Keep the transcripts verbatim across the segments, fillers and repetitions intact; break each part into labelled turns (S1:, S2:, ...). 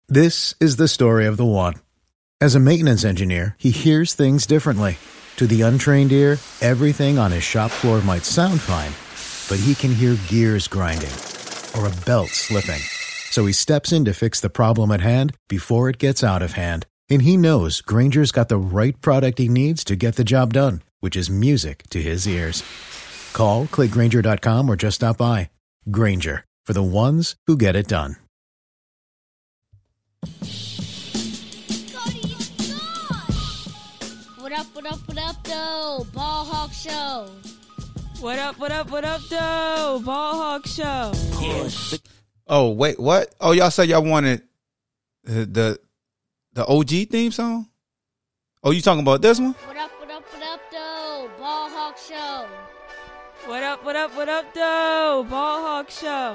S1: This is the story of the one. As a maintenance engineer, he hears things differently. To the untrained ear, everything on his shop floor might sound fine, but he can hear gears grinding or a belt slipping. So he steps in to fix the problem at hand before it gets out of hand. And he knows Grainger's got the right product he needs to get the job done, which is music to his ears. Call, click Grainger dot com, or just stop by. Grainger, for the ones who get it done.
S2: What up, what up, what up, though? Ball Hawk Show.
S3: What up, what up, what up, though? Ball Hawk Show.
S4: Oh, wait, what? Oh, y'all said y'all wanted the, the the O G theme song? Oh, you talking about this one?
S2: What up, what up, what up, though? Ball Hawk Show.
S3: What up, what up, what up, though? Ball Hawk Show.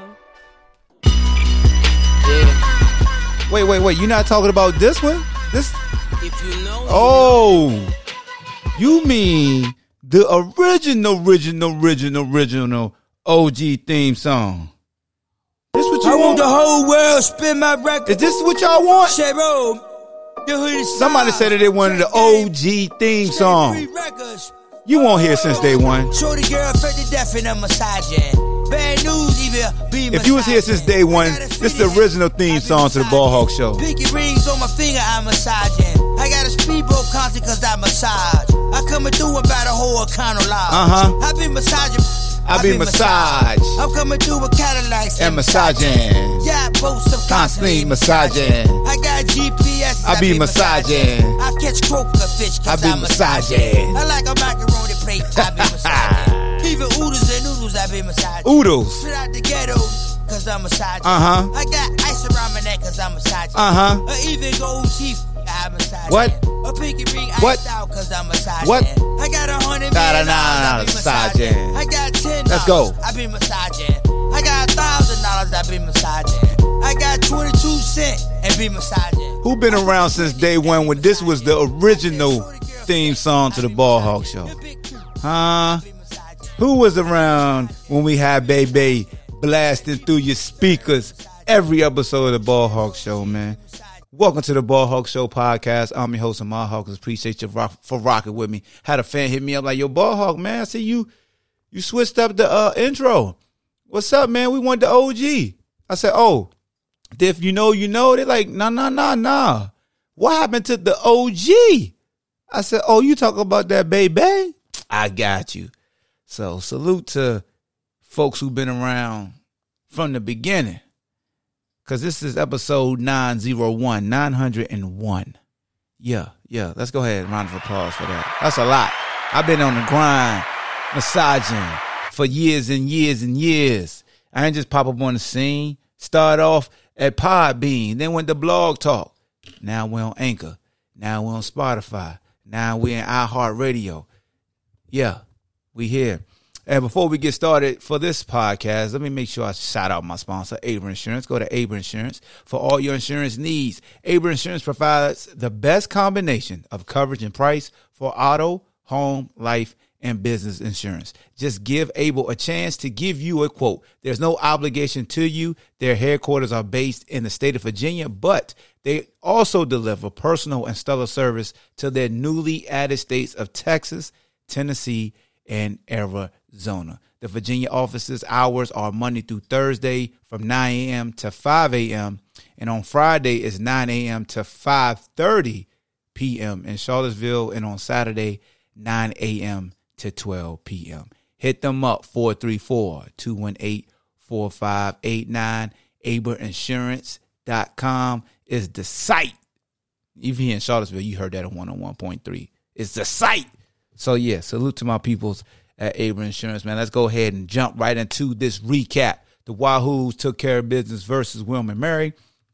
S4: Yeah. Wait, wait, wait. You not talking about this one? This?
S5: If you know.
S4: Oh, you mean the original, original, original, original O G theme song? This what you
S5: I
S4: want?
S5: want the whole world spin my record.
S4: Is this what y'all want?
S5: Cheryl, the hood is
S4: Somebody said that they wanted the O G theme song. You won't hear since day one.
S5: Show the girl fed to death in a massage. Bad news, even be
S4: If you was here since day one, this is the original theme song to the Ball Hawk Show.
S5: Pinky rings on my finger, I'm massaging. I got a speedboat concert cause I massage. I coming through about a whole Econo Lodge.
S4: Uh-huh.
S5: I been massaging.
S4: I be massaged.
S5: I'm coming through with Cadillacs
S4: and massaging.
S5: Yeah, both some
S4: Constantly massaging.
S5: I got G P S.
S4: I be massaging.
S5: I catch croaker fish
S4: I
S5: cause
S4: be
S5: I
S4: massaging.
S5: I like a macaroni plate. I be massaging. Even oodles and noodles, I be massaging.
S4: Oodles.
S5: Straight out the ghetto, cause I'm massaging.
S4: Uh-huh.
S5: I got ice around my neck cause I'm massaging.
S4: Uh-huh.
S5: I even gold teeth, I massaging.
S4: What?
S5: A pinky ring
S4: What?
S5: iced out cause I'm massaging.
S4: What?
S5: I got a hundred
S4: Nah,
S5: million
S4: nah, nah,
S5: dollars, I be
S4: massaging.
S5: massaging. I got ten
S4: Let's go.
S5: dollars, I be massaging. I got a thousand dollars, I be massaging. I got twenty-two cents and be massaging.
S4: Who been around since day one when this was the original theme song to the Ball Hawk Show? Huh? Who was around when we had Baby blasting through your speakers every episode of the Ball Hawk Show, man? Welcome to the Ball Hawk Show podcast. I'm your host, Amar Hawkins. Appreciate you rock, for rocking with me. Had a fan hit me up like, yo, Ball Hawk, man, I see you you switched up the uh, intro. What's up, man? We want the O G. I said, oh, if you know, you know. They're like, nah, nah, nah, nah. What happened to the O G? I said, oh, you talk about that Baby? I got you. So salute to folks who've been around from the beginning. Because this is episode nine oh one, nine oh one. Yeah, yeah. Let's go ahead and round of applause for that. That's a lot. I've been on the grind, massaging for years and years and years. I ain't just pop up on the scene. Start off at Podbean, then went to Blog Talk. Now we're on Anchor. Now we're on Spotify. Now we're in iHeartRadio. Yeah, we here. And before we get started for this podcast, let me make sure I shout out my sponsor, Aber Insurance. Go to Aber Insurance for all your insurance needs. Aber Insurance provides the best combination of coverage and price for auto, home, life, and business insurance. Just give Able a chance to give you a quote. There's no obligation to you. Their headquarters are based in the state of Virginia, but they also deliver personal and stellar service to their newly added states of Texas, Tennessee, and Arizona. The Virginia office's hours are Monday through Thursday from nine a.m. to five a.m. and on Friday is nine a.m. to five thirty p.m. in Charlottesville, and on Saturday nine a.m. to twelve p.m. Hit them up, four three four, two one eight, four five eight nine. Aber Insurance dot com is the site. Even here in Charlottesville, you heard that on one oh one point three. It's the site. So, yeah, salute to my peoples at Aber Insurance, man. Let's go ahead and jump right into this recap. The Wahoos took care of business versus William and Mary.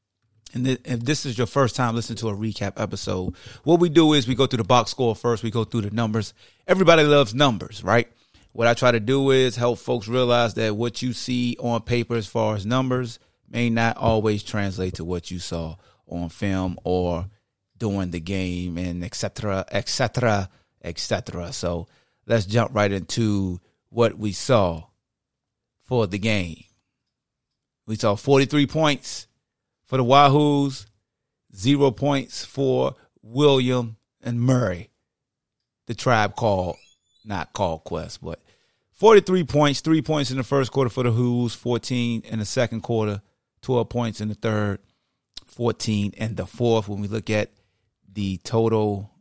S4: And if this is your first time listening to a recap episode, what we do is we go through the box score first. We go through the numbers. Everybody loves numbers, right? What I try to do is help folks realize that what you see on paper as far as numbers may not always translate to what you saw on film or during the game, and et cetera, et cetera, et cetera. So let's jump right into what we saw for the game. We saw forty-three points for the Wahoos, Zero points for William and Murray. The Tribe Called, not Called Quest, but forty-three points, three points in the first quarter for the Who's, fourteen in the second quarter, twelve points in the third, fourteen in the fourth. When we look at the total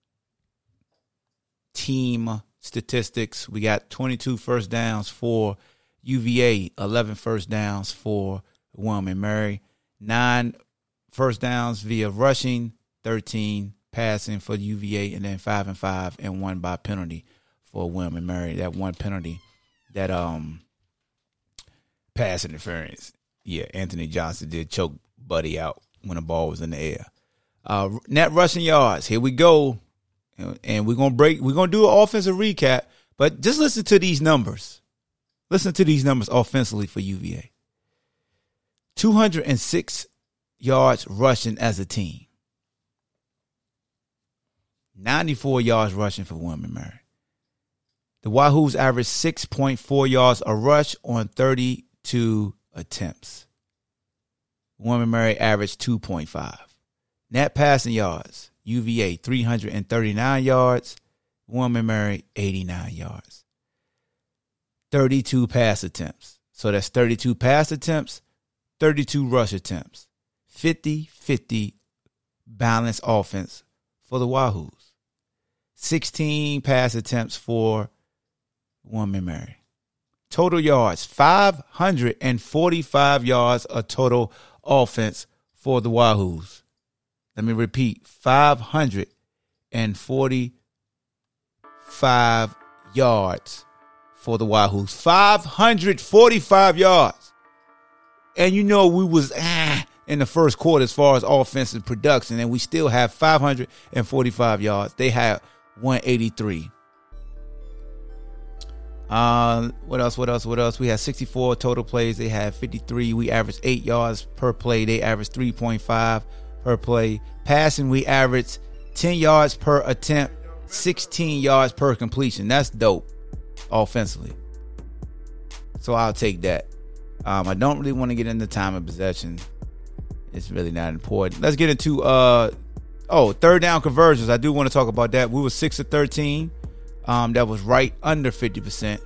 S4: team statistics, we got twenty-two first downs for U V A, eleven first downs for William and Mary, nine first downs via rushing, thirteen passing for U V A, and then five and five and one by penalty for William and Mary. That one penalty, that um pass interference. Yeah, Anthony Johnson did choke Buddy out when the ball was in the air. Uh, net rushing yards. Here we go. And we're gonna break, we're gonna do an offensive recap, but just listen to these numbers. Listen to these numbers offensively for U V A. two hundred six yards rushing as a team. ninety-four yards rushing for William and Mary. The Wahoos averaged six point four yards a rush on thirty-two attempts. William and Mary averaged two point five. Net passing yards. U V A three hundred thirty-nine yards. William and Mary eighty-nine yards. thirty-two pass attempts. So that's thirty-two pass attempts, thirty-two rush attempts. fifty-fifty balanced offense for the Wahoos. sixteen pass attempts for William and Mary. Total yards, five hundred forty-five yards of total offense for the Wahoos. Let me repeat, five hundred forty-five yards for the Wahoos. five hundred forty-five yards. And you know we was ah, in the first quarter as far as offensive production, and we still have five hundred forty-five yards. They have one eighty-three. Uh, what else, what else, what else? We had sixty-four total plays. They had fifty-three. We averaged eight yards per play. They averaged three point five per play. Passing, we averaged ten yards per attempt, sixteen yards per completion. That's dope offensively. So I'll take that. Um, I don't really want to get into time of possession. It's really not important. Let's get into uh oh third down conversions. I do want to talk about that. We were six of thirteen. Um, that was right under fifty percent.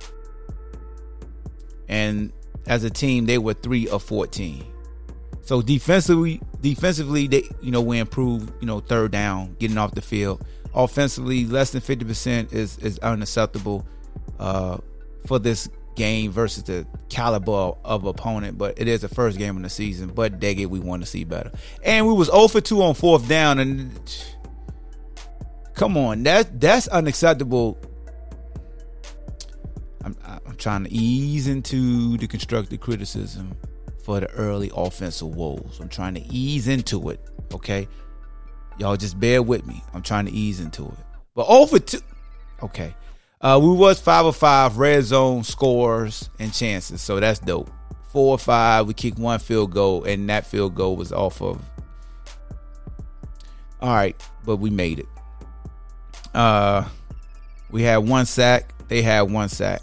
S4: And as a team, they were three of fourteen. So defensively, defensively, they you know we improved. You know, third down, getting off the field. Offensively, less than fifty percent is is unacceptable uh, for this game versus the caliber of opponent. But it is the first game of the season. But dang it, we want to see better. And we was zero for two on fourth down. And come on, that that's unacceptable. I'm, I'm trying to ease into the constructive criticism for the early offensive woes. I'm trying to ease into it, okay? Y'all just bear with me. I'm trying to ease into it. But over two, okay. Uh, we was five of five red zone scores and chances, so that's dope. Four or five, we kicked one field goal, and that field goal was off of. All right, but we made it. Uh, we had one sack. They had one sack.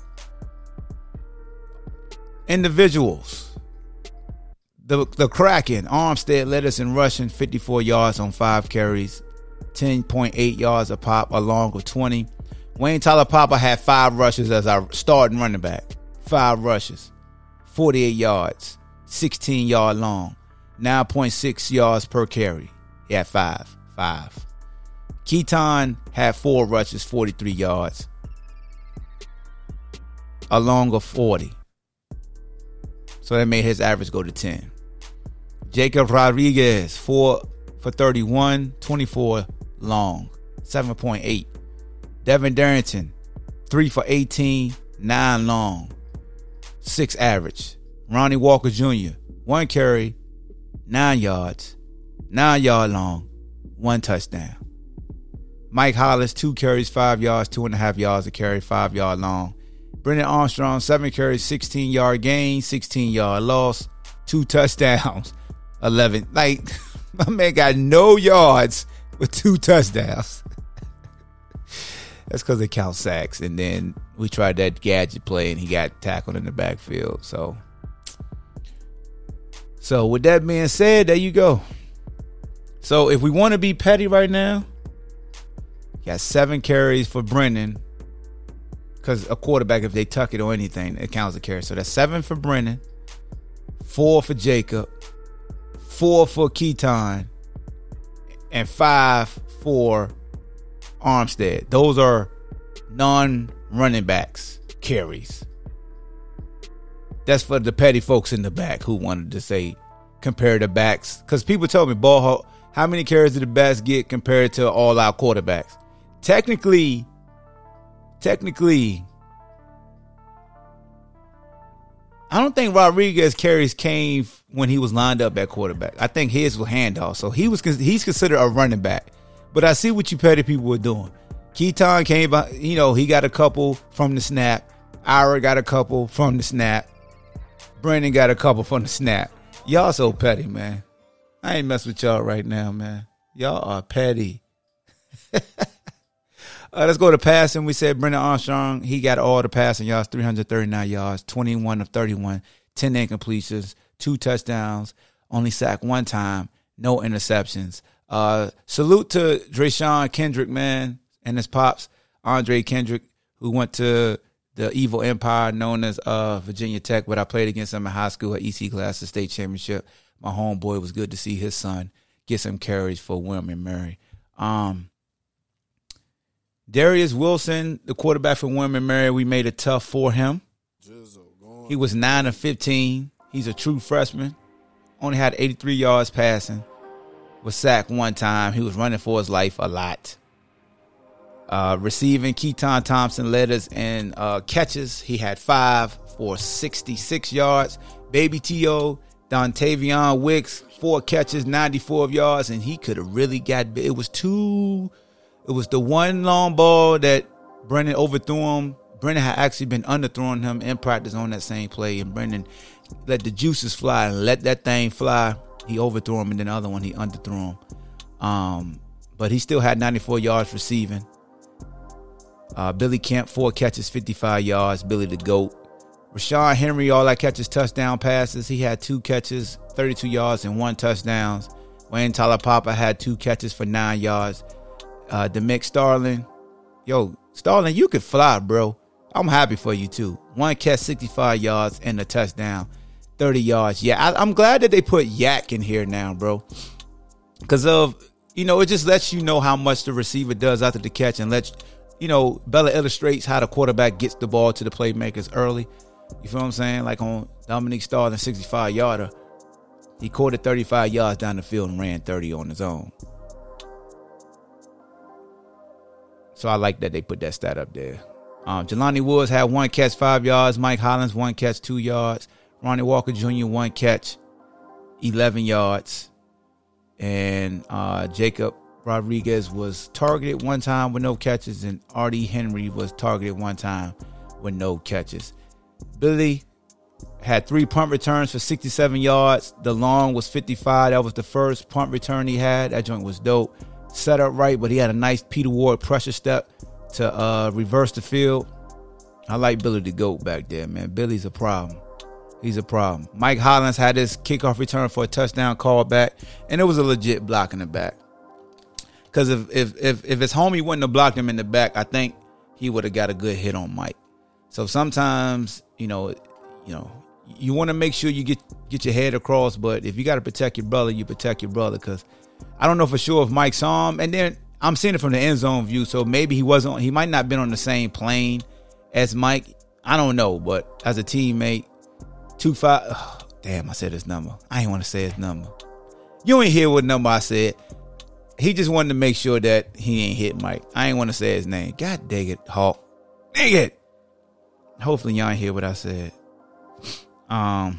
S4: Individuals. The the Kraken, Armstead led us in rushing, fifty-four yards on five carries, ten point eight yards a pop along with twenty. Wayne Tyler Papa had five rushes as our starting running back. Five rushes, forty-eight yards, sixteen yard long, nine point six yards per carry. He had five, five. Keaton had four rushes, forty-three yards, along of forty. So that made his average go to ten. Jacob Rodriguez, four for thirty-one, twenty-four long, seven point eight. Devin Darrington, three for eighteen, nine long, six average. Ronnie Walker Junior, one carry, nine yards, nine yard long, one touchdown. Mike Hollis, two carries, five yards, two and a half yards a carry, five yard long. Brendan Armstrong, seven carries, sixteen yard gain, sixteen yard loss, two touchdowns, eleven. Like, my man got no yards with two touchdowns. That's because they count sacks. And then we tried that gadget play and he got tackled in the backfield. So, so with that being said, there you go. So if we want to be petty right now, he got seven carries for Brennan. Because a quarterback, if they tuck it or anything, it counts as a carry. So that's seven for Brennan, four for Jacob, four for Keaton, and five for Armstead. Those are non-running backs carries. That's for the petty folks in the back who wanted to say compare the backs. Because people tell me, ball hawk, how many carries did the backs get compared to all our quarterbacks? Technically, technically, I don't think Rodriguez carries came when he was lined up at quarterback. I think his was handoff. So he was he's considered a running back. But I see what you petty people were doing. Keaton came by, you know, he got a couple from the snap. Ira got a couple from the snap. Brendan got a couple from the snap. Y'all so petty, man. I ain't mess with y'all right now, man. Y'all are petty. uh, let's go to passing. We said Brendan Armstrong, he got all the passing yards, three hundred thirty-nine yards, twenty-one of thirty-one, ten incompletions, two touchdowns, only sacked one time, no interceptions. Uh, salute to Drayshawn Kendrick, man, and his pops, Andre Kendrick, who went to the evil empire known as uh, Virginia Tech, but I played against him in high school at E C Class, the state championship. My homeboy, was good to see his son get some carries for William and Mary. Um, Darius Wilson, the quarterback for William and Mary, we made it tough for him. He was nine of fifteen. He's a true freshman. Only had eighty-three yards passing. Was sacked one time. He was running for his life a lot. Uh, receiving, Keaton Thompson led us in uh, catches. He had five for sixty-six yards. Baby T O, Dontavion Wicks, four catches, ninety-four yards, and he could have really got big. It was two. It was the one long ball that Brendan overthrew him. Brendan had actually been underthrowing him in practice on that same play, and Brendan let the juices fly and let that thing fly. He overthrew him, and then the other one he underthrew him. Um, but he still had ninety-four yards receiving. Uh, Billy Kemp, four catches, fifty-five yards. Billy the GOAT. Rashawn Henry, all that catches, touchdown passes. He had two catches, thirty-two yards, and one touchdown. Wayne Talapapa had two catches for nine yards. Uh, Demick Starling. Yo, Starling, you could fly, bro. I'm happy for you, too. One catch, sixty-five yards, and a touchdown. thirty yards. Yeah, I, I'm glad that they put Yak in here now, bro. Because of, you know, it just lets you know how much the receiver does after the catch and lets, you know, Bella illustrates how the quarterback gets the ball to the playmakers early. You feel what I'm saying? Like on Dominique Starling, sixty-five yarder, he caught it thirty-five yards down the field and ran thirty on his own. So I like that they put that stat up there. Um, Jelani Woods had one catch, five yards. Mike Hollins, one catch, two yards. Ronnie Walker Junior, one catch, eleven yards. And uh, Jacob Rodriguez was targeted one time with no catches, and Artie Henry was targeted one time with no catches. Billy had three punt returns for sixty-seven yards. The long was fifty-five. That was the first punt return he had. That joint was dope. Set up right, but he had a nice Peter Ward pressure step to uh, reverse the field. I like Billy the GOAT back there, man. Billy's a problem. He's a problem. Mike Hollins had his kickoff return for a touchdown call back, and it was a legit block in the back. Because if, if if if his homie wouldn't have blocked him in the back, I think he would have got a good hit on Mike. So sometimes, you know, you know, you want to make sure you get get your head across, but if you got to protect your brother, you protect your brother. Because I don't know for sure if Mike saw him, and then I'm seeing it from the end zone view, so maybe he wasn't. He might not have been on the same plane as Mike. I don't know, but as a teammate. Two five. Oh, damn, I said his number. I ain't want to say his number. You ain't hear what number I said. He just wanted to make sure that he ain't hit Mike. I ain't want to say his name. God dang it, Hawk. Dang it. Hopefully y'all ain't hear what I said. Um.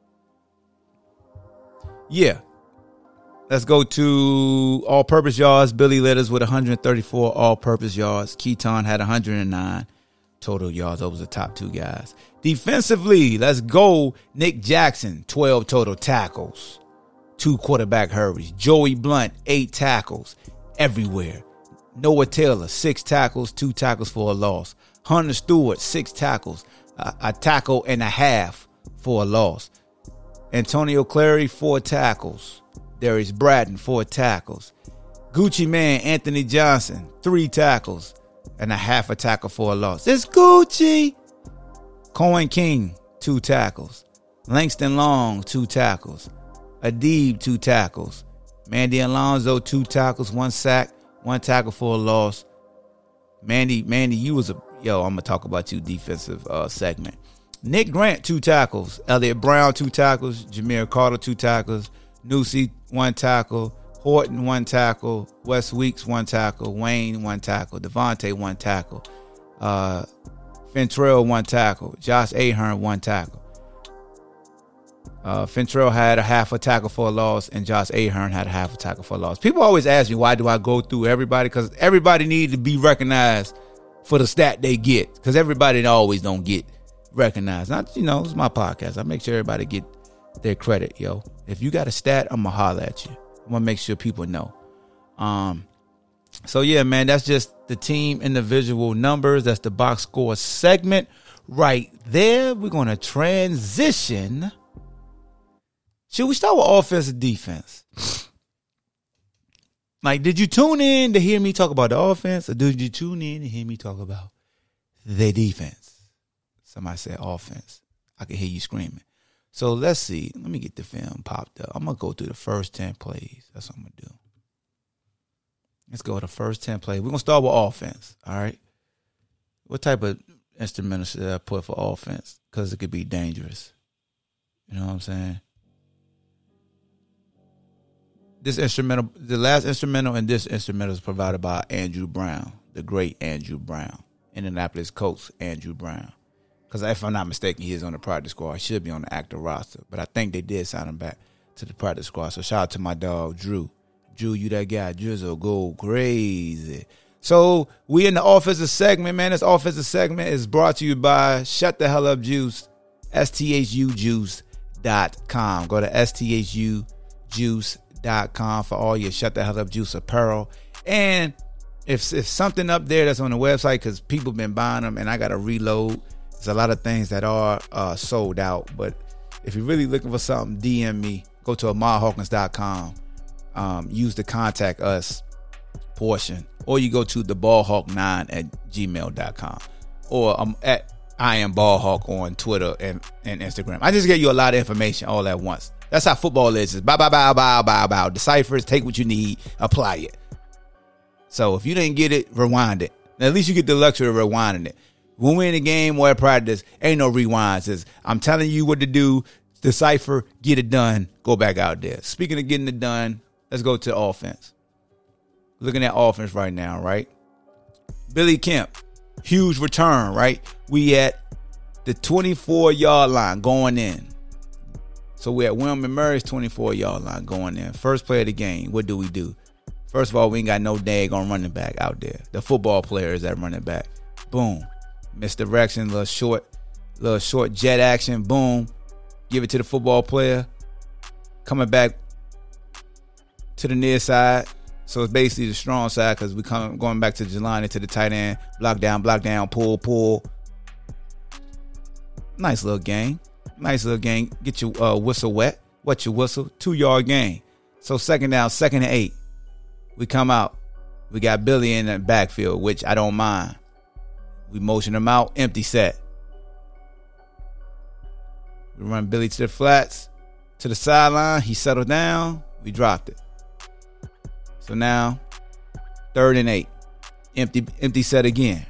S4: Yeah. Let's go to all-purpose yards. Billy led us with one hundred thirty-four all-purpose yards. Keaton had one hundred nine total yards. Those were the top two guys. Defensively, let's go. Nick Jackson, twelve total tackles. Two quarterback hurries. Joey Blunt, eight tackles everywhere. Noah Taylor, six tackles, two tackles for a loss. Hunter Stewart, six tackles, a, a tackle and a half for a loss. Antonio Clary, four tackles. Darius Bratton, four tackles. Gucci Man, Anthony Johnson, three tackles and a half a tackle for a loss. It's Gucci. Cohen King, two tackles. Langston Long, two tackles. Adib, two tackles. Mandy Alonzo, two tackles, one sack, one tackle for a loss. Mandy, Mandy, you was a, yo, I'm going to talk about you defensive uh, segment. Nick Grant, two tackles. Elliott Brown, two tackles. Jameer Carter, two tackles. Newsy, one tackle. Horton, one tackle. Wes Weeks, one tackle. Wayne, one tackle. Devontae, one tackle. Uh, Fentrell, one tackle. Josh Ahern, one tackle. Uh, Fentrell had a half a tackle for a loss, and Josh Ahern had a half a tackle for a loss. People always ask me, why do I go through everybody? Because everybody needs to be recognized for the stat they get. Because everybody always don't get recognized. Not, you know, it's my podcast. I make sure everybody get their credit, yo. If you got a stat, I'm going to holler at you. I'm going to make sure people know. Um, so, yeah, man, that's just the team individual numbers. That's the box score segment right there. We're going to transition. Should we start with offense or defense? Like, did you tune in to hear me talk about the offense, or did you tune in to hear me talk about the defense? Somebody said offense. I can hear you screaming. So let's see. Let me get the film popped up. I'm going to go through the first ten plays. That's what I'm going to do. Let's go with the first ten plays. We're going to start with offense, all right? What type of instrumental should I put for offense? Because it could be dangerous. You know what I'm saying? This instrumental, the last instrumental and this instrumental is provided by Andrew Brown, the great Andrew Brown, Indianapolis Colts Andrew Brown. Because if I'm not mistaken, he is on the practice squad. He should be on the active roster. But I think they did sign him back to the practice squad. So shout out to my dog, Drew. Drew, you that guy. Drizzle, go crazy. So we in the offensive segment, man. This offensive segment is brought to you by Shut the Hell Up Juice, S T H U juice dot com. Go to S T H U juice dot com for all your Shut the Hell Up Juice apparel. And if, if something up there that's on the website, because people been buying them and I got to reload, there's a lot of things that are uh, sold out. But if you're really looking for something, D M me. Go to ahmad hawkins dot com. Um, use the contact us portion. Or you go to the ball hawk nine at gmail dot com. Or I'm at I am ballhawk on Twitter and, and Instagram. I just get you a lot of information all at once. That's how football is. It's bow, bow, bow, bow, bow, bow. Deciphers, take what you need, apply it. So if you didn't get it, rewind it. At least you get the luxury of rewinding it. When we're in a game or at practice, ain't no rewinds. It's, I'm telling you what to do. Decipher, get it done, go back out there. Speaking of getting it done, let's go to offense. Looking at offense right now, right? Billy Kemp, huge return, right? We at the twenty-four-yard line going in. So we're at William Murray's twenty-four-yard line going in. First play of the game, what do we do? First of all, we ain't got no daggone running back out there. The football player is that running back. Boom. Misdirection, little short, little short jet action. Boom. Give it to the football player. Coming back to the near side. So it's basically the strong side because we come going back to Jelani to the tight end. Block down, block down, pull, pull. Nice little game. Nice little game. Get your uh, whistle wet. Wet your whistle. Two-yard game. So second down, second and eight. We come out. We got Billy in the backfield, which I don't mind. We motion him out. Empty set. We run Billy to the flats. To the sideline. He settled down. We dropped it. So now, third and eight. Empty, empty set again.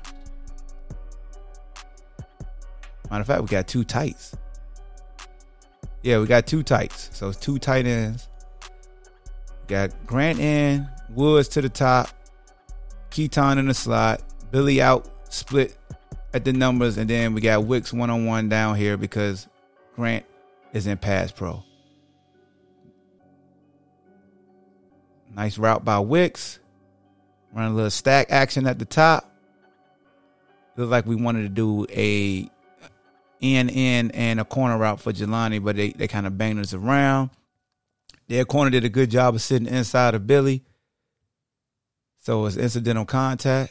S4: Matter of fact, we got two tights. Yeah, we got two tights. So it's two tight ends. We got Grant in, Woods to the top, Keaton in the slot, Billy out, split at the numbers, and then we got Wicks one-on-one down here because Grant is in pass pro. Nice route by Wicks. Run a little stack action at the top. Looked like we wanted to do a in, in, and a corner route for Jelani, but they, they kind of banged us around. Their corner did a good job of sitting inside of Billy. So it was incidental contact.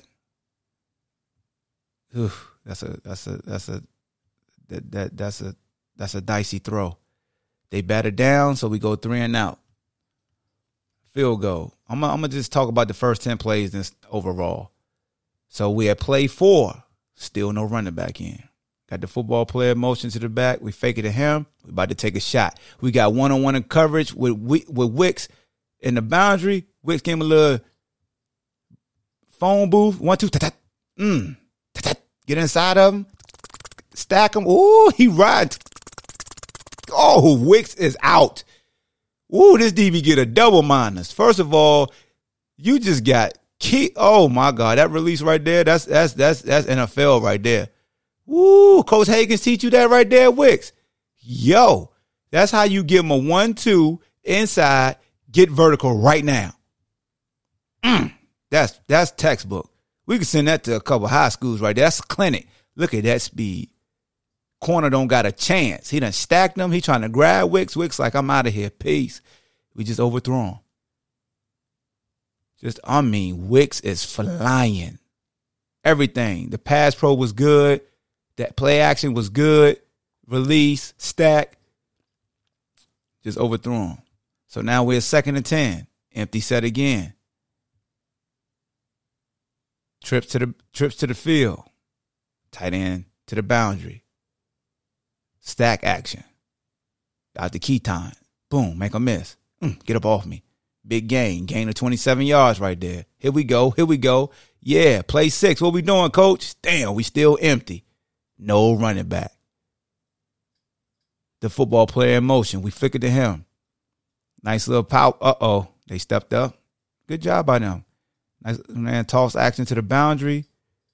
S4: Oof, that's a that's a that's a that, that that's a that's a dicey throw. They batted down, so we go three and out. field goal. I'm, I'm going to just talk about the first ten plays and overall. So we had play four, still no running back in. Got the football player motion to the back. We fake it to him. We about to take a shot. We got one-on-one in coverage with with Wicks in the boundary. Wicks came a little phone booth. One, two, ta-ta. Mm. Ta-ta. Get inside of him. Stack him. Ooh, he rides. Oh, Wicks is out. Ooh, this D B get a double minus. First of all, you just got key. Oh my God, that release right there. That's that's that's that's N F L right there. Woo, Coach Hagens teach you that right there, Wicks. Yo, that's how you give him a one two inside, get vertical right now. Mm, that's that's textbook. We can send that to a couple high schools right there. That's a clinic. Look at that speed. Corner don't got a chance. He done stacked them. He trying to grab Wicks. Wicks like, I'm out of here. Peace. We just overthrown. Just, I mean, Wicks is flying. Everything. The pass pro was good. That play action was good. Release, stack. Just overthrown. So now we're second and ten. Empty set again. Trips to the trips to the field. Tight end to the boundary. Stack action. Out the key time. Boom, make a miss. Mm, get up off me. Big gain. Gain of twenty-seven yards right there. Here we go. Here we go. Yeah, play six. What we doing, coach? Damn, we still empty. No running back. The football player in motion. We flick it to him. Nice little pow. Uh-oh. They stepped up. Good job by them. Nice man, toss action to the boundary.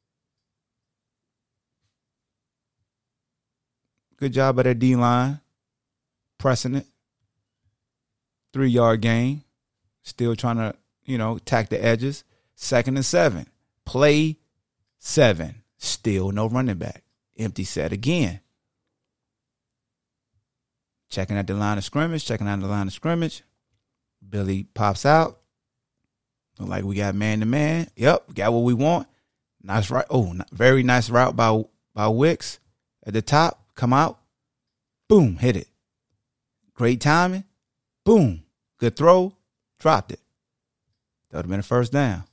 S4: Good job by that D-line. Pressing it. Three-yard gain. Still trying to, you know, attack the edges. Second and seven. Play seven. Still no running back. Empty set again. Checking at the line of scrimmage. Checking out the line of scrimmage. Billy pops out. Look like we got man-to-man. Yep, we got what we want. Nice right. Oh, very nice route by, by Wicks at the top. Come out. Boom, hit it. Great timing. Boom. Good throw. Dropped it. That would have been a first down.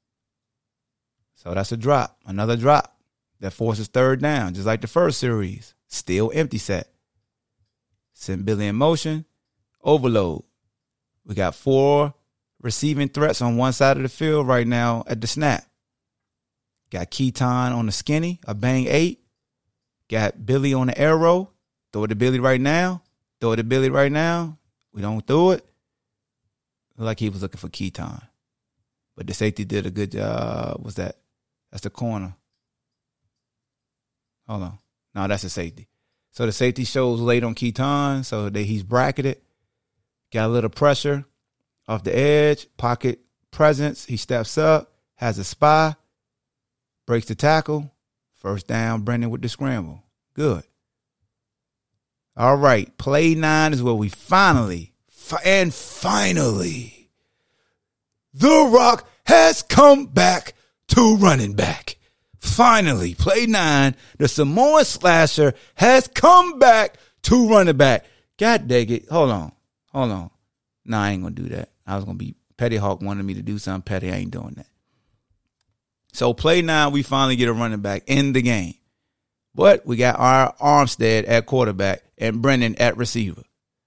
S4: So that's a drop. Another drop. That forces third down, just like the first series. Still empty set. Send Billy in motion. Overload. We got four receiving threats on one side of the field right now at the snap. Got Keaton on the skinny, a bang eight. Got Billy on the arrow. Throw it to Billy right now. Throw it to Billy right now. We don't throw it. Looked like he was looking for Keaton. But the safety did a good job. What's that? That's the corner. Hold on. No, that's the safety. So the safety shows late on Keaton, so that he's bracketed. Got a little pressure off the edge. Pocket presence. He steps up. Has a spy. Breaks the tackle. First down, Brendan with the scramble. Good. All right. Play nine is where we finally, and finally, The Rock has come back to running back. Finally, play nine, the Samoan slasher has come back to running back. God dang it. Hold on. Hold on. No, I ain't going to do that. I was going to be, Petty Hawk wanted me to do something petty. I ain't doing that. So play nine, we finally get a running back in the game. But we got our Armstead at quarterback and Brendan at receiver.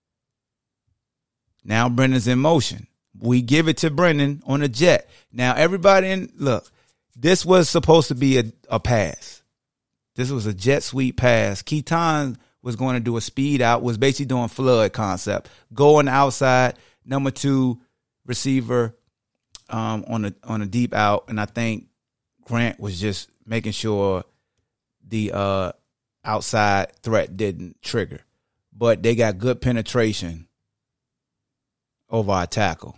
S4: Now Brendan's in motion. We give it to Brendan on a jet. Now everybody in, look, this was supposed to be a, a pass. This was a jet sweep pass. Keaton was going to do a speed out, was basically doing flood concept. Going outside, number two receiver um, on a on a deep out, and I think Grant was just making sure the uh, outside threat didn't trigger. But they got good penetration over our tackle.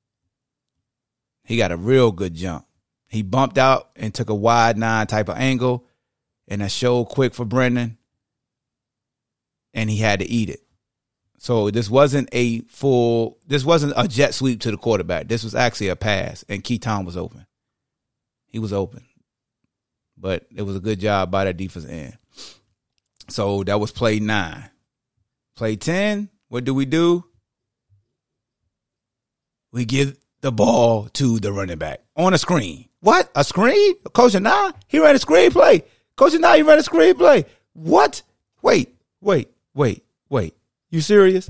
S4: He got a real good jump. He bumped out and took a wide nine type of angle, and that showed quick for Brendan, and he had to eat it. So this wasn't a full, this wasn't a jet sweep to the quarterback. This was actually a pass, and Keaton was open. He was open. But it was a good job by that defensive end. So that was play nine. Play ten, what do we do? we give the ball to the running back on a screen. What? A screen? Coach Anah? He ran a screen play. Coach Anah, he ran a screen play. What? Wait, wait, wait, wait. You serious?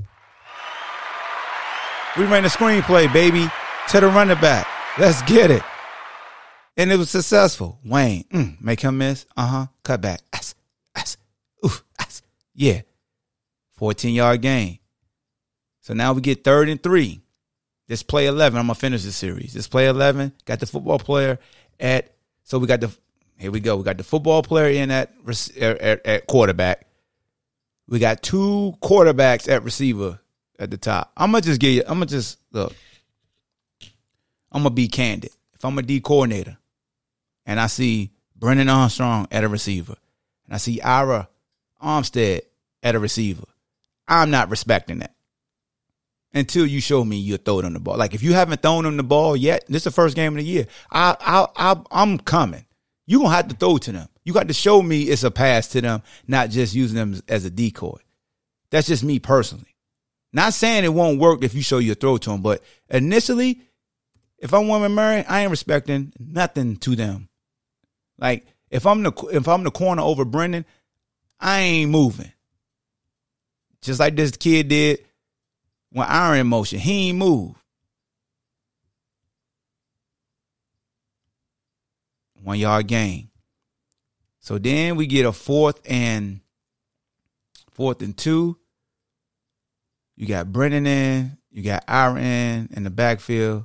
S4: We ran a screen play, baby, to the running back. Let's get it. And it was successful. Wayne, mm, make him miss. Uh-huh. Cut back. Ass, ass, oof, ass. Yeah. fourteen-yard gain. So now we get third and three. This play eleven. I'm going to finish the series. This play eleven. Got the football player at, so we got the, here we go. We got the football player in at, at, at quarterback. We got two quarterbacks at receiver at the top. I'm going to just give you, I'm going to just, look. I'm going to be candid. If I'm a D coordinator and I see Brennan Armstrong at a receiver and I see Ira Armstead at a receiver, I'm not respecting that until you show me you throw them the ball. Like if you haven't thrown them the ball yet, this is the first game of the year, I, I, I, I'm coming. You're going to have to throw to them. You got to show me it's a pass to them, not just using them as a decoy. That's just me personally. Not saying it won't work if you show your throw to them, but initially, if I'm William Murray, I ain't respecting nothing to them. Like if I'm the if I'm the corner over Brendan, I ain't moving. Just like this kid did when Iron in motion, he ain't move. One yard gain. So then we get a fourth and fourth and two. You got Brendan in, you got Iron in in the backfield.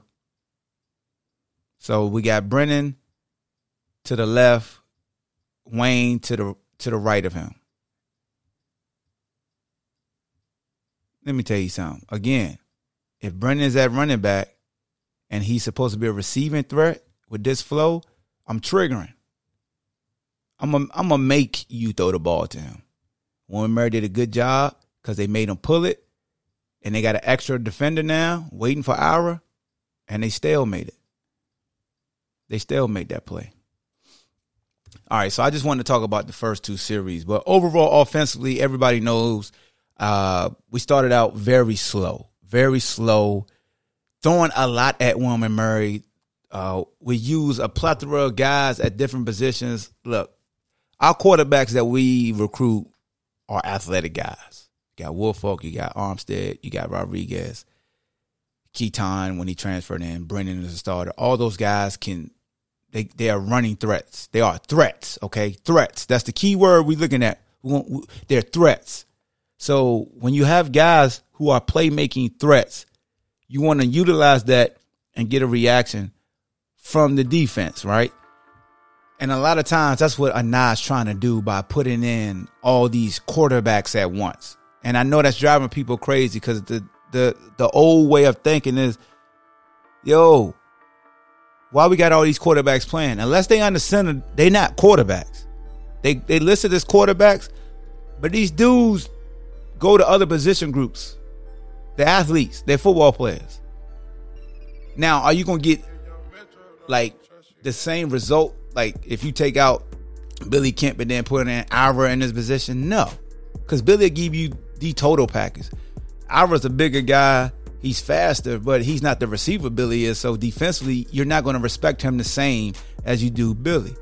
S4: So we got Brennan to the left, Wayne to the to the right of him. Let me tell you something. Again, if Brennan is at running back and he's supposed to be a receiving threat with this flow, I'm triggering. I'm a, I'm gonna make you throw the ball to him. Warren Murray did a good job because they made him pull it, and they got an extra defender now waiting for Ira, and they stalemated it. They still made that play. All right, so I just wanted to talk about the first two series. But overall, offensively, everybody knows uh, we started out very slow, very slow, throwing a lot at William Murray. Uh, we use a plethora of guys at different positions. Look, our quarterbacks that we recruit are athletic guys. You got Woolfolk, you got Armstead, you got Rodriguez, Keaton when he transferred in, Brennan as a starter. All those guys can – They they are running threats. They are threats, okay? Threats. That's the key word we're looking at. They're threats. So when you have guys who are playmaking threats, you want to utilize that and get a reaction from the defense, right? And a lot of times that's what Anah's trying to do by putting in all these quarterbacks at once. And I know that's driving people crazy because the, the, the old way of thinking is, yo, why we got all these quarterbacks playing? Unless they under center, they not quarterbacks. They they listed as quarterbacks, but these dudes go to other position groups. They're athletes. They're football players. Now, are you going to get like the same result? Like if you take out Billy Kemp and then put in Ira in this position? No, because Billy will give you the total package. Ira's a bigger guy. He's faster, but he's not the receiver Billy is. So defensively, you're not going to respect him the same as you do Billy.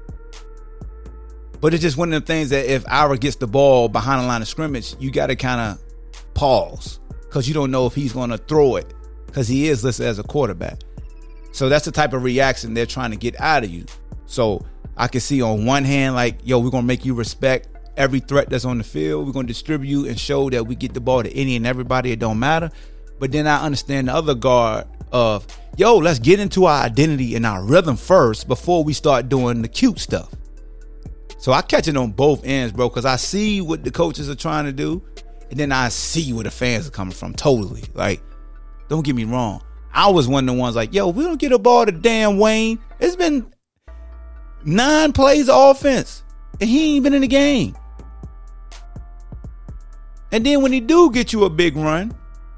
S4: But it's just one of the things that if Ira gets the ball behind the line of scrimmage, you got to kind of pause because you don't know if he's going to throw it because he is listed as a quarterback. So that's the type of reaction they're trying to get out of you. So I can see on one hand, like, yo, we're going to make you respect every threat that's on the field. We're going to distribute and show that we get the ball to any and everybody. It don't matter. But then I understand the other guard of, yo, let's get into our identity and our rhythm first before we start doing the cute stuff. So I catch it on both ends, bro, because I see what the coaches are trying to do, and then I see where the fans are coming from totally. Like, don't get me wrong. I was one of the ones like, yo, we don't get a ball to damn Wayne. It's been nine plays of offense, and he ain't been in the game. And then when he do get you a big run,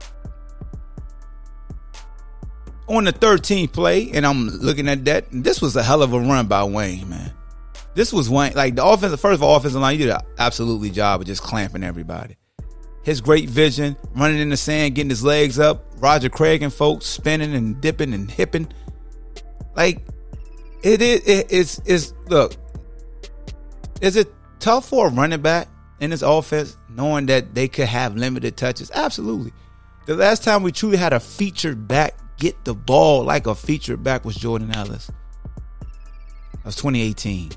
S4: on the thirteenth play, and I'm looking at that, and this was a hell of a run by Wayne, man. This was Wayne. Like, the offensive, first of all, offensive line, you did an absolutely job of just clamping everybody. his great vision, running in the sand, getting his legs up, Roger Craig and folks spinning and dipping and hipping. Like, it is, it, it's, it's, look, is it tough for a running back in this offense knowing that they could have limited touches? Absolutely. The last time we truly had a featured back get the ball like a featured back was Jordan Ellis. That was twenty eighteen.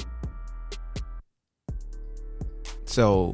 S4: So,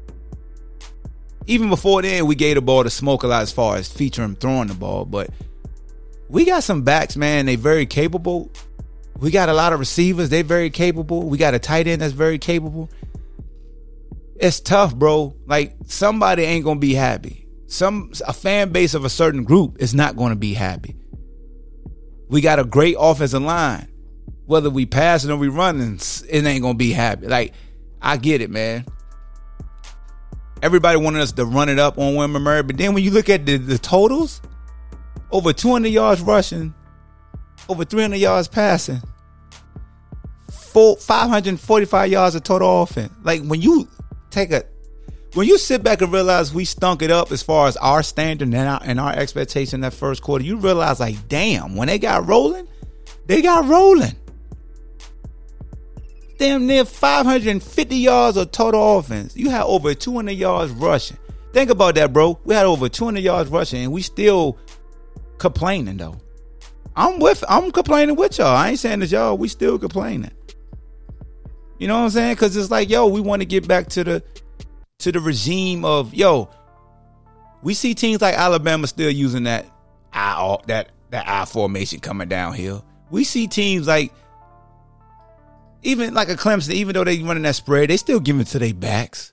S4: even before then, we gave the ball to Smoke a lot as far as featuring throwing the ball. But we got some backs, man. They very capable. We got a lot of receivers. They very capable. We got a tight end that's very capable. It's tough, bro. Like, somebody ain't going to be happy. Some a fan base of a certain group is not going to be happy. We got a great offensive line. Whether we passing or we running, it ain't going to be happy. Like, I get it, man. Everybody wanted us to run it up on Wilmer Murray, but then when you look at the, the totals, over two hundred yards rushing, over three hundred yards passing, four, five hundred forty-five yards of total offense. Like, when you take a, when you sit back and realize we stunk it up as far as our standard and our, and our expectation that first quarter, you realize, like, damn, when they got rolling, they got rolling. Damn near five hundred fifty yards of total offense. You had over two hundred yards rushing. Think about that, bro. We had over two hundred yards rushing, and we still complaining, though. I'm with, I'm complaining with y'all. I ain't saying that y'all, we still complaining. You know what I'm saying? Because it's like, yo, we want to get back to the to the regime of, yo, we see teams like Alabama still using that I that that I formation coming downhill. We see teams like, even like a Clemson, even though they running that spread, they still giving to their backs.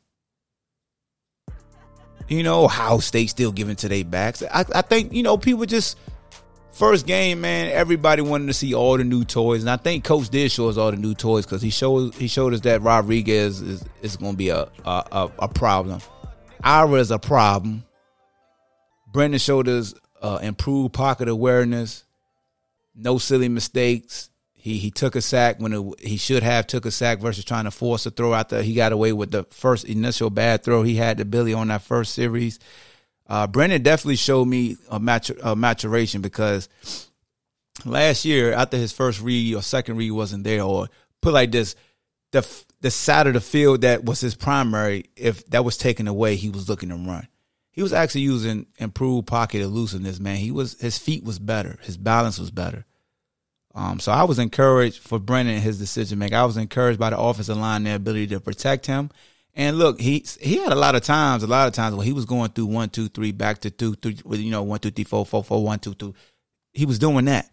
S4: You know, Ohio State still giving to their backs. I, I think, you know, people just, first game, man, everybody wanted to see all the new toys. And I think Coach did show us all the new toys because he showed he showed us that Rodriguez is, is going to be a, a, a problem. Ira is a problem. Brendan showed us uh, improved pocket awareness. No silly mistakes. He he took a sack when it, he should have took a sack versus trying to force a throw out there. He got away with the first initial bad throw he had to Billy on that first series. Uh, Brendan definitely showed me a, matur- a maturation because last year, after his first read or second read wasn't there, or put like this, the the side of the field that was his primary, if that was taken away, he was looking to run. He was actually using improved pocket elusiveness, man. He was his feet was better. His balance was better. Um, so I was encouraged for Brendan and his decision making. I was encouraged by the offensive line, their ability to protect him. And look, he he had a lot of times, a lot of times when he was going through one, two, three, back to two, three, you know, one, two, three, four, four, four, one, two, two. He was doing that.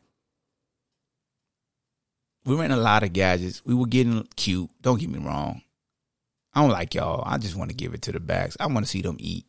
S4: We ran a lot of gadgets. We were getting cute. Don't get me wrong. I don't like y'all. I just want to give it to the backs. I want to see them eat.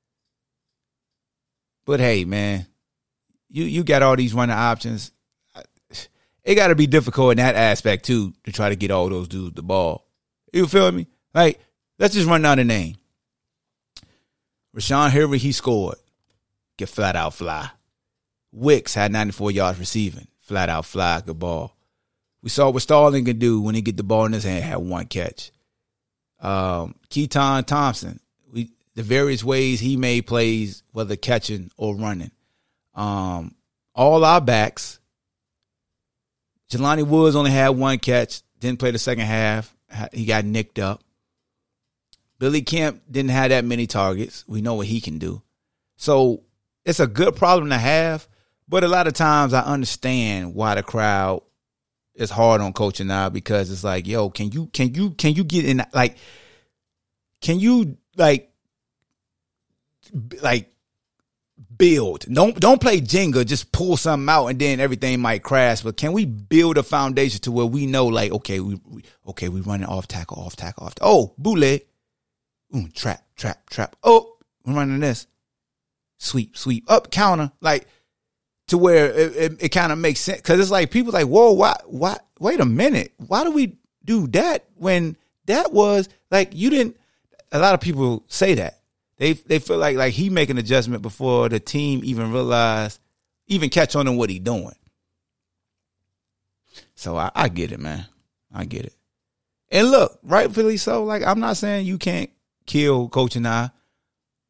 S4: But hey, man, you you got all these running options. It got to be difficult in that aspect, too, to try to get all those dudes the ball. You feel me? Like, let's just run down the name. Rashawn Henry, he scored. Get flat out fly. Wicks had ninety-four yards receiving. Flat out fly, good ball. We saw what Starling could do when he get the ball in his hand, had one catch. Um, Keaton Thompson, we the various ways he made plays, whether catching or running. Um, all our backs. Jelani Woods only had one catch, didn't play the second half. He got nicked up. Billy Kemp didn't have that many targets. We know what he can do. So it's a good problem to have, but a lot of times I understand why the crowd is hard on coaching now, because it's like, yo, can you can you can you get in, like, can you like like build? Don't don't play Jenga, just pull something out and then everything might crash. But can we build a foundation to where we know, like, okay, we, we okay, we running off tackle, off tackle, off tackle. Oh, bootleg. Ooh, trap, trap, trap. Oh, we're running this. Sweep, sweep, up, counter. Like, to where it, it, it kind of makes sense. Because it's like, people like, whoa, why, why, wait a minute. Why do we do that when that was, like, you didn't, a lot of people say that. They they feel like like he make an adjustment before the team even realize, even catch on to what he doing. So I, I get it, man. I get it. And look, rightfully so. Like, I'm not saying you can't kill Coach and I.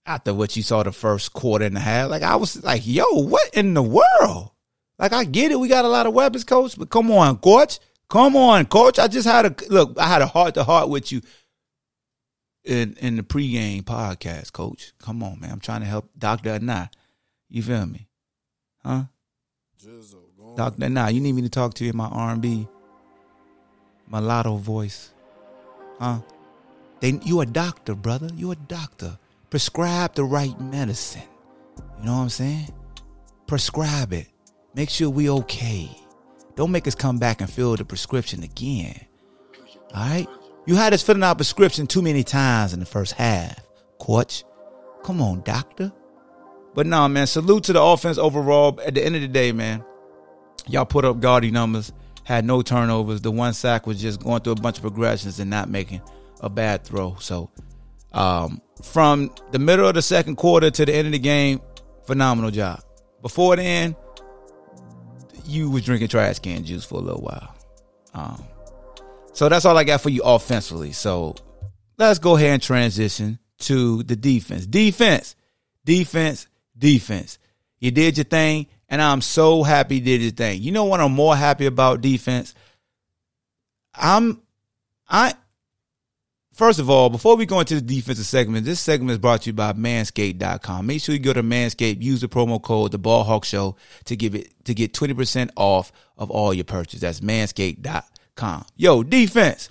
S4: after what you saw the first quarter and a half. Like, I was like, yo, what in the world? Like, I get it. We got a lot of weapons, coach, but come on, coach. Come on, coach. I just had a look. I had a heart to heart with you in in the pregame podcast, coach. Come on, man. I'm trying to help Doctor Anai. You feel me? Huh? Doctor Anai, you need me to talk to you in my R and B mulatto voice. Huh? They, you a doctor, brother. You a doctor. Prescribe the right medicine. You know what I'm saying? Prescribe it. Make sure we okay. Don't make us come back and fill the prescription again. All right? You had us filling out prescription too many times in the first half. Coach, come on, doctor. But no, man, salute to the offense overall. At the end of the day, man, y'all put up gaudy numbers, had no turnovers. The one sack was just going through a bunch of progressions and not making a bad throw. So um, from the middle of the second quarter to the end of the game, phenomenal job. Before then, you was drinking trash can juice for a little while. Um, so that's all I got for you offensively. So let's go ahead and transition to the defense. Defense, defense, defense. You did your thing, and I'm so happy you did your thing. You know what I'm more happy about defense? I'm, I, first of all, before we go into the defensive segment, this segment is brought to you by manscaped dot com. Make sure you go to Manscaped, use the promo code The Ball Hawk Show to give it to get twenty percent off of all your purchases. That's manscaped dot com. Yo, defense.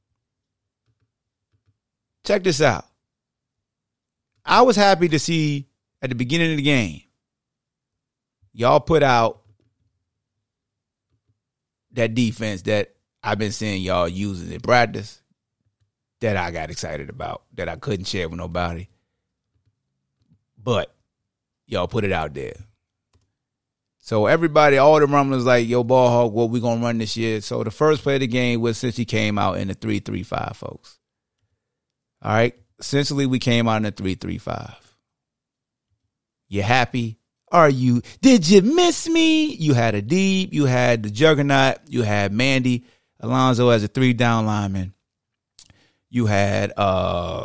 S4: Check this out. I was happy to see at the beginning of the game, y'all put out that defense that I've been seeing y'all using in practice, that I got excited about, that I couldn't share with nobody. But y'all put it out there. So everybody, all the rumblers like, yo, Ball Hawk, what we going to run this year? So the first play of the game was since he came out in the three three five, folks. All right? Essentially, we came out in the three three five. You happy? Are you? Did you miss me? You had a deep. You had the juggernaut. You had Mandy Alonzo as a three-down lineman. You had uh,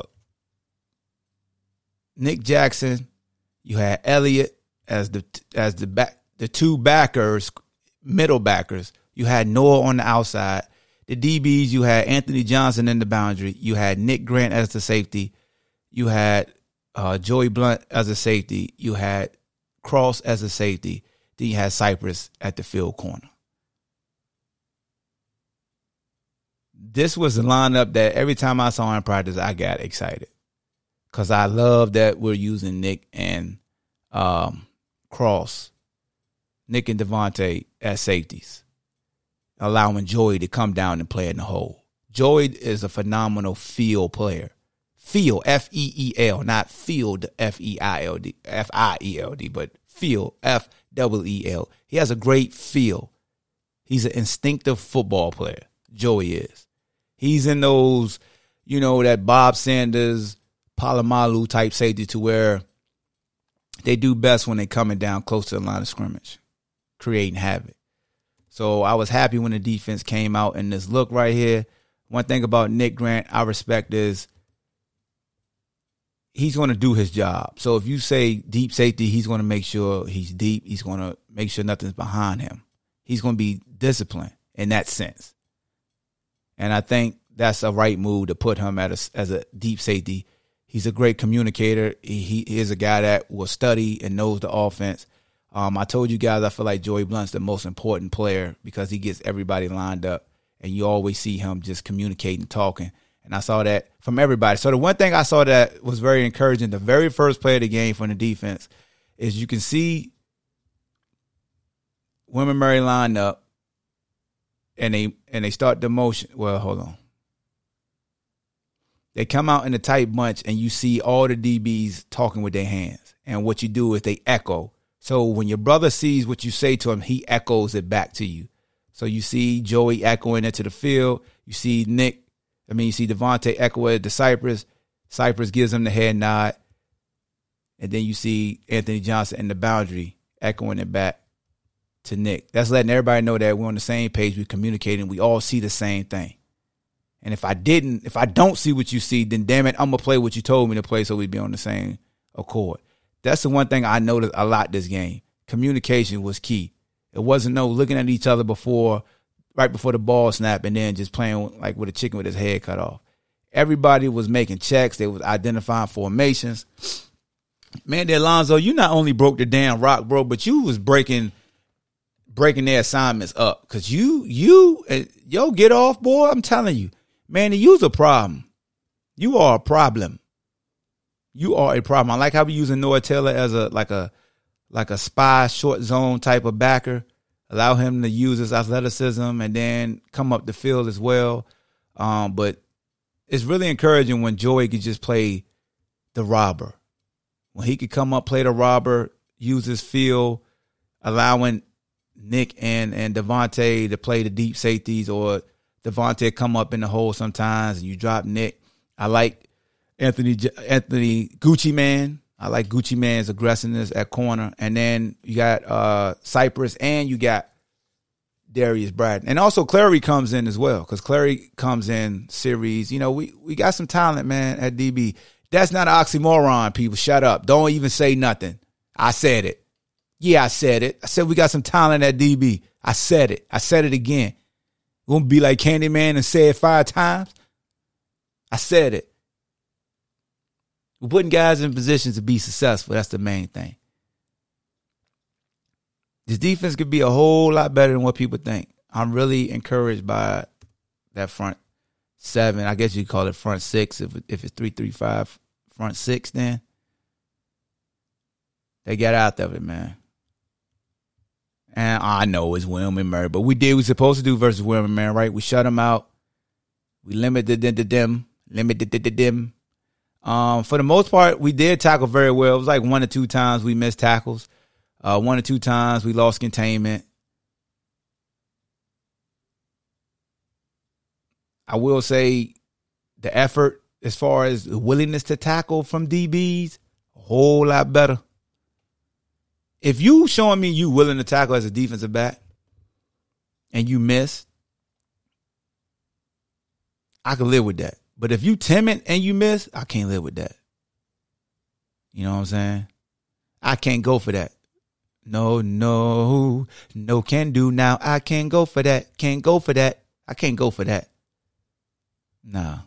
S4: Nick Jackson. You had Elliott as the as the back the two backers, middle backers. You had Noah on the outside. The D Bs, you had Anthony Johnson in the boundary. You had Nick Grant as the safety. You had uh, Joey Blunt as a safety. You had Cross as a safety. Then you had Cypress at the field corner. This was a lineup that every time I saw in practice, I got excited. Because I love that we're using Nick and um, Cross, Nick and Devontae as safeties, allowing Joey to come down and play in the hole. Joey is a phenomenal field player. Field, F E E L, not field, F E I L D, F I E L D, but field, F E E L. He has a great feel. He's an instinctive football player. Joey is. He's in those, you know, that Bob Sanders, Palomalu type safety to where they do best when they're coming down close to the line of scrimmage, creating havoc. So I was happy when the defense came out in this look right here. One thing about Nick Grant I respect is he's going to do his job. So if you say deep safety, he's going to make sure he's deep. He's going to make sure nothing's behind him. He's going to be disciplined in that sense. And I think that's a right move to put him at a, as a deep safety. He's a great communicator. He, he is a guy that will study and knows the offense. Um, I told you guys I feel like Joey Blunt's the most important player because he gets everybody lined up, and you always see him just communicating, talking. And I saw that from everybody. So the one thing I saw that was very encouraging, the very first play of the game from the defense, is you can see William Murray lined up, and they and they start the motion. Well, hold on. They come out in a tight bunch, and you see all the D Bs talking with their hands. And what you do is they echo. So when your brother sees what you say to him, he echoes it back to you. So you see Joey echoing it to the field. You see Nick, I mean, you see Devontae echo it to Cypress. Cypress gives him the head nod. And then you see Anthony Johnson in the boundary echoing it back to Nick. That's letting everybody know that we're on the same page. We're communicating. We all see the same thing. And if I didn't, if I don't see what you see, then damn it, I'm going to play what you told me to play so we'd be on the same accord. That's the one thing I noticed a lot this game. Communication was key. It wasn't no looking at each other before, right before the ball snap, and then just playing like with a chicken with his head cut off. Everybody was making checks. They was identifying formations. Man, Alonzo, you not only broke the damn rock, bro, but you was breaking breaking their assignments up. Because you, you, yo, get off, boy. I'm telling you. Man, you's a problem. You are a problem. You are a problem. I like how we using Noah Taylor as a like a like a spy short zone type of backer. Allow him to use his athleticism and then come up the field as well. Um, but it's really encouraging when Joey could just play the robber. When he could come up, play the robber, use his feel, allowing Nick and, and Devontae to play the deep safeties, or Devontae come up in the hole sometimes and you drop Nick. I like Anthony Anthony Gucci Man. I like Gucci Man's aggressiveness at corner. And then you got uh, Cypress and you got Darius Bratton. And also Clary comes in as well, because Clary comes in series. You know, we, we got some talent, man, at D B. That's not an oxymoron, people. Shut up. Don't even say nothing. I said it. Yeah, I said it. I said we got some talent at D B. I said it. I said it again. We're going to be like Candyman and say it five times. I said it. We're putting guys in positions to be successful. That's the main thing. This defense could be a whole lot better than what people think. I'm really encouraged by that front seven. I guess you call it front six if if it's three three five front six. Then they got out of it, man. And I know it's William Murray, but we did what we supposed to do versus William Murray, right? We shut them out. We limited them, limited them. Um, for the most part, we did tackle very well. It was like one or two times we missed tackles. Uh, one or two times we lost containment. I will say the effort as far as the willingness to tackle from D Bs, a whole lot better. If you showing me you willing to tackle as a defensive back and you miss, I can live with that. But if you timid and you miss, I can't live with that. You know what I'm saying? I can't go for that. No, no, no can do now. I can't go for that. Can't go for that. I can't go for that. Nah.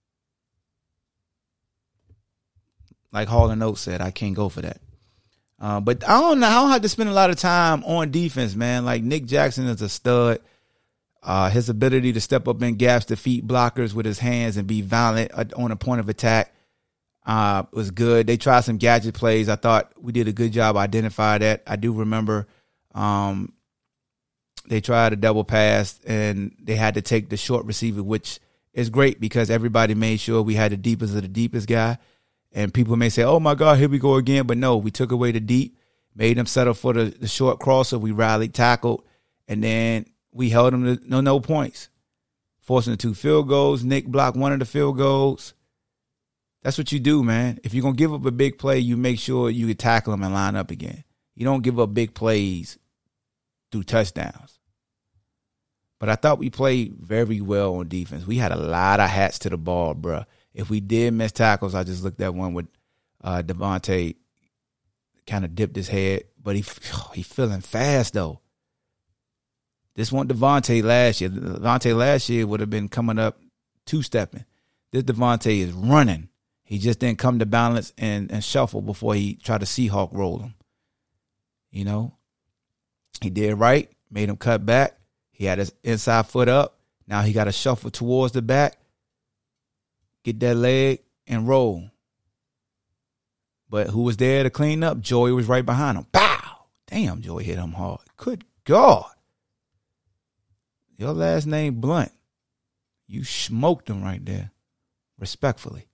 S4: Like Hall and Oates said, I can't go for that. Uh, but I don't know. I don't have to spend a lot of time on defense, man. Like Nick Jackson is a stud. Uh, his ability to step up in gaps, defeat blockers with his hands, and be violent on a point of attack uh, was good. They tried some gadget plays. I thought we did a good job identifying that. I do remember um, they tried a double pass, and they had to take the short receiver, which is great because everybody made sure we had the deepest of the deepest guy. And people may say, oh, my God, here we go again. But no, we took away the deep, made them settle for the, the short crosser. We rallied, tackled, and then we held them to no, no points, forcing the two field goals. Nick blocked one of the field goals. That's what you do, man. If you're going to give up a big play, you make sure you can tackle them and line up again. You don't give up big plays through touchdowns. But I thought we played very well on defense. We had a lot of hats to the ball, bruh. If we did miss tackles, I just looked at one with uh, Devontae kind of dipped his head. But he oh, he feeling fast, though. This wasn't Devontae last year. Devontae last year would have been coming up two-stepping. This Devontae is running. He just didn't come to balance and, and shuffle before he tried to Seahawk roll him. You know? He did right, made him cut back. He had his inside foot up. Now he got to shuffle towards the back, get that leg, and roll. But who was there to clean up? Joey was right behind him. Pow! Damn, Joey hit him hard. Good God. Your last name Blunt. You smoked him right there. Respectfully.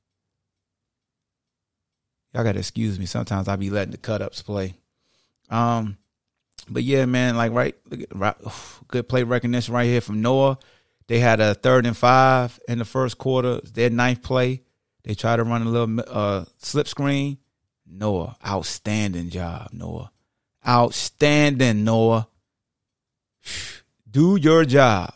S4: Y'all got to excuse me. Sometimes I be letting the cut-ups play. Um, But, yeah, man, like, right, look at, right, good play recognition right here from Noah. They had a third and five in the first quarter. Their ninth play. They tried to run a little uh, slip screen. Noah, outstanding job, Noah. Outstanding, Noah. Do your job.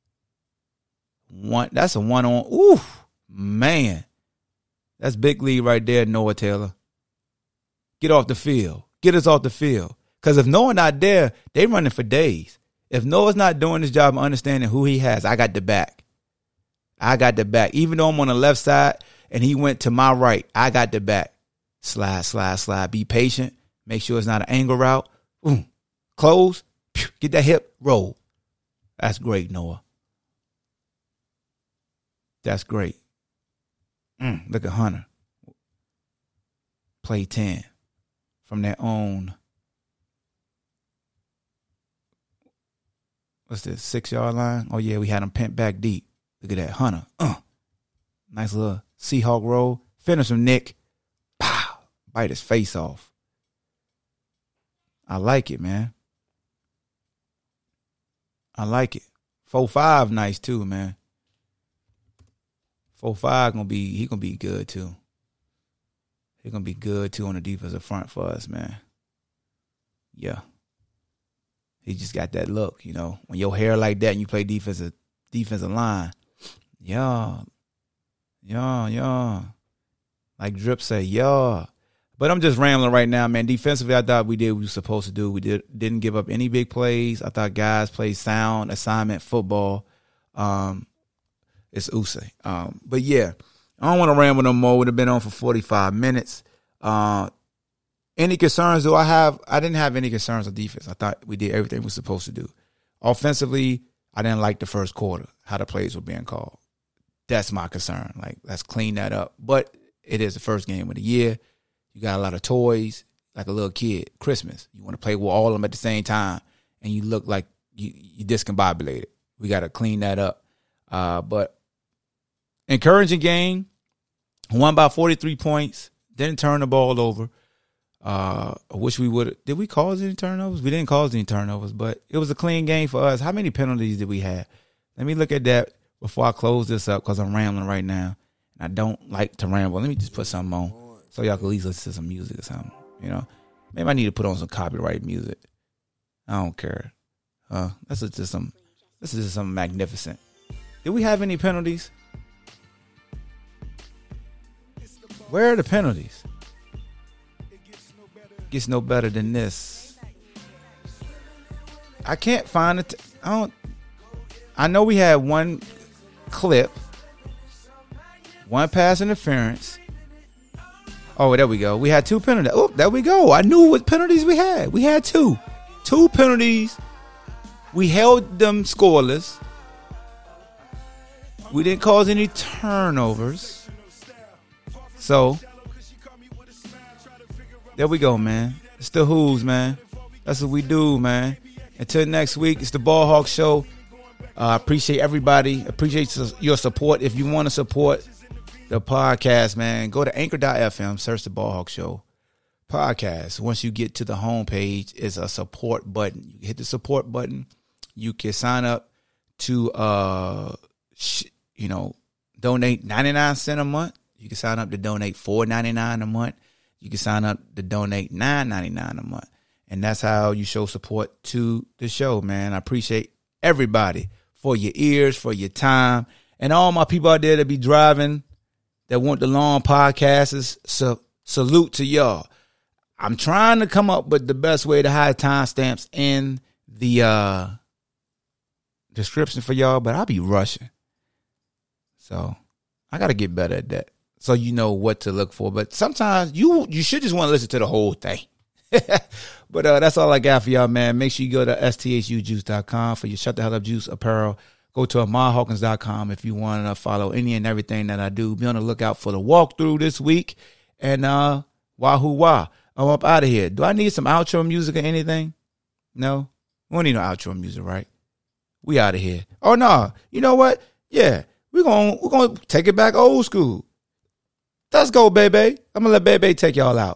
S4: One, that's a one on. Ooh, man. That's big lead right there, Noah Taylor. get off the field. Get us off the field. Because if Noah not there, they running for days. If Noah's not doing his job of understanding who he has, I got the back. I got the back. Even though I'm on the left side and he went to my right, I got the back. Slide, slide, slide. Be patient. Make sure it's not an angle route. Ooh. Close. Get that hip. Roll. That's great, Noah. That's great. Mm, look at Hunter. Play ten from their own. What's this? Six yard line? Oh, yeah, we had him pent back deep. Look at that. Hunter. Uh, nice little Seahawk roll. Finish him, Nick. Pow. Bite his face off. I like it, man. I like it. four five nice too, man. four five gonna be he gonna be good too. He gonna be good too on the defensive front for us, man. Yeah. He just got that look, you know. When your hair like that and you play defensive defensive line, yeah. Yeah, yeah. Like Drip say, yeah. But I'm just rambling right now, man. Defensively, I thought we did what we were supposed to do. We did, didn't give up any big plays. I thought guys played sound assignment football. Um, it's Usay. Um, but, yeah, I don't want to ramble no more. Would have been on for forty-five minutes. Uh, any concerns do I have? I didn't have any concerns on defense. I thought we did everything we were supposed to do. Offensively, I didn't like the first quarter, how the plays were being called. That's my concern. Like, let's clean that up. But it is the first game of the year. You got a lot of toys, like a little kid. Christmas. You want to play with all of them at the same time, and you look like you, you discombobulated. We got to clean that up. Uh, but encouraging game. Won by forty-three points. Didn't turn the ball over. Uh, I wish we would. Did we cause any turnovers? We didn't cause any turnovers, but it was a clean game for us. How many penalties did we have? Let me look at that before I close this up because I'm rambling right now. And I don't like to ramble. Let me just put something on. So y'all can at least listen to some music or something, you know. Maybe I need to put on some copyright music. I don't care. Uh, this is just some. This is just something magnificent. Did we have any penalties? Where are the penalties? Gets no better than this. I can't find it. I don't. I know we had one clip, one pass interference. Oh, there we go. We had two penalties. Oh, there we go. I knew what penalties we had. We had two. Two penalties. We held them scoreless. We didn't cause any turnovers. So, there we go, man. It's the Who's, man. That's what we do, man. Until next week, it's the Ball Hawk Show. I uh, appreciate everybody. Appreciate your support. If you want to support the podcast, man, go to anchor dot f m, search the Ball Hawk Show podcast. Once you get to the homepage, it's a support button. You hit the support button. You can sign up to, uh, sh- you know, donate ninety-nine cents a month. You can sign up to donate four ninety-nine a month. You can sign up to donate nine ninety-nine a month. And that's how you show support to the show, man. I appreciate everybody for your ears, for your time, and all my people out there that be driving, that want the long podcasts. So salute to y'all. I'm trying to come up with the best way to hide timestamps in the uh, description for y'all, but I'll be rushing. So I got to get better at that, so you know what to look for. But sometimes you you should just want to listen to the whole thing. But uh, that's all I got for y'all, man. Make sure you go to S T H U juice dot com for your Shut the Hell Up Juice apparel. Go to Ahmad Hawkins dot com if you want to follow any and everything that I do. Be on the lookout for the walkthrough this week. And uh, wahoo wah. I'm up out of here. Do I need some outro music or anything? No? We don't need no outro music, right? We out of here. Oh, no. You know what? Yeah. We're going we're gonna take it back old school. Let's go, baby. I'm going to let baby take y'all out.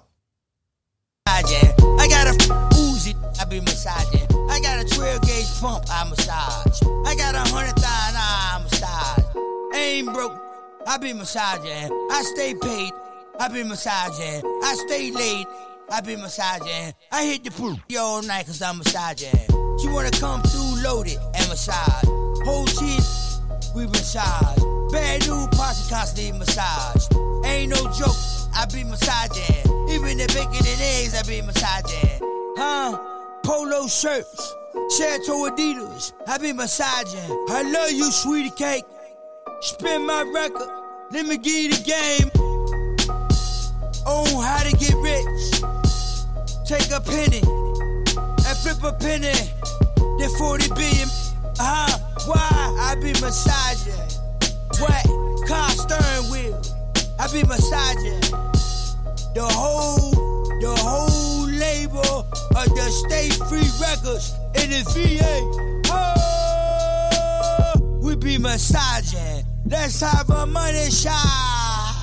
S5: I got a Uzi, I be massaging. I got a twelve gauge pump, I massage. I got a hundred thousand, I massage. I ain't broke, I be massaging. I stay paid, I be massaging. I stay late, I be massaging. I hit the pool all night cause I'm massaging. She wanna come through loaded and massage. Whole shit, we massage. Bad new posse constantly massage. Ain't no joke, I I be massaging. Even the bacon and eggs, I be massaging. Huh? Polo shirts, Santo Adidas, I be massaging. I love you, sweetie cake. Spin my record, let me give you the game. On how to get rich. Take a penny and flip a penny. Then forty billion. Uh-huh. Why? I be massaging. What? Car steering wheel. I be massaging. The whole, the whole label of the State Free Records in the V A. Oh, we be massaging. Let's have a money shot.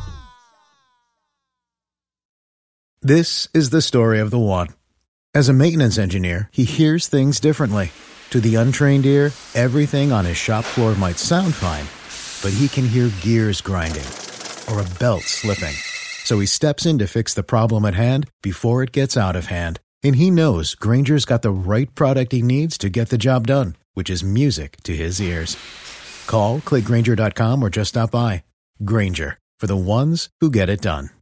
S1: This is the story of the one. As a maintenance engineer, he hears things differently. To the untrained ear, everything on his shop floor might sound fine, but he can hear gears grinding or a belt slipping. So he steps in to fix the problem at hand before it gets out of hand. And he knows Grainger's got the right product he needs to get the job done, which is music to his ears. Call, click Grainger dot com, or just stop by. Grainger, for the ones who get it done.